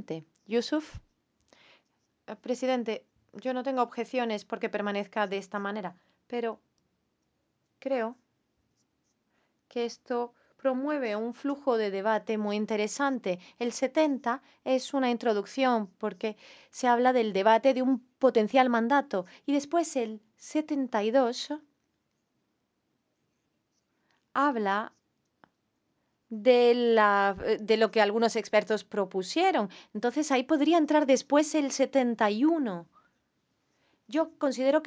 presidente. Yusuf, presidente, yo no tengo objeciones porque permanezca de esta manera, pero creo que esto promueve un flujo de debate muy interesante. El 70 es una introducción porque se habla del debate de un potencial mandato y después el 72 habla de lo que algunos expertos propusieron. Entonces ahí podría entrar después el 71. Yo considero que